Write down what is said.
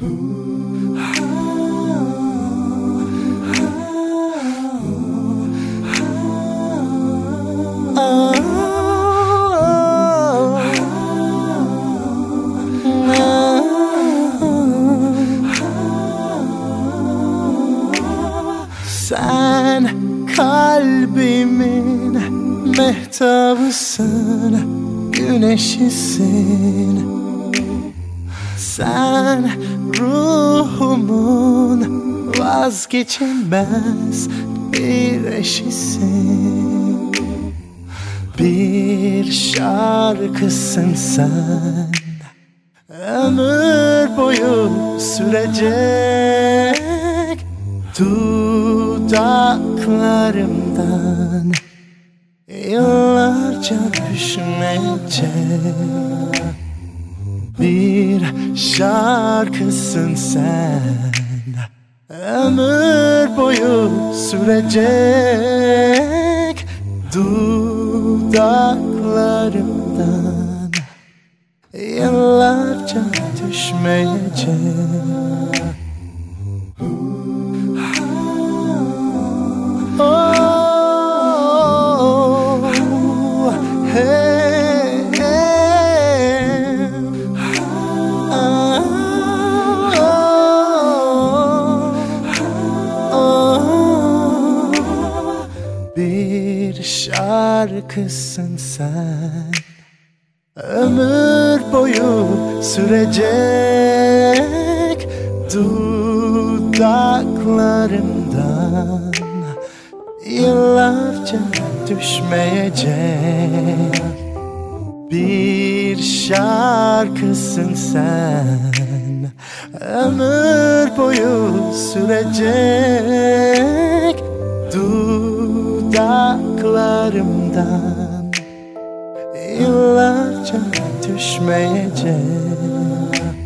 Sen kalbimin mehtabısın, güneşisin. Sen ruhumun vazgeçilmez bir eşisin. Bir şarkısın sen, ömür boyu sürecek. Dudaklarımdan yıllarca düşmeyecek. Bir şarkısın sen, ömür boyu sürecek. Dudaklarımdan yıllarca düşmeyecek. Oh, hey, hey. Bir şarkısın sen, ömür boyu sürecek. Dudaklarımdan yıllarca düşmeyecek. Bir şarkısın sen, ömür boyu sürecek. Dudaklarımdan yıllarca düşmeyecek.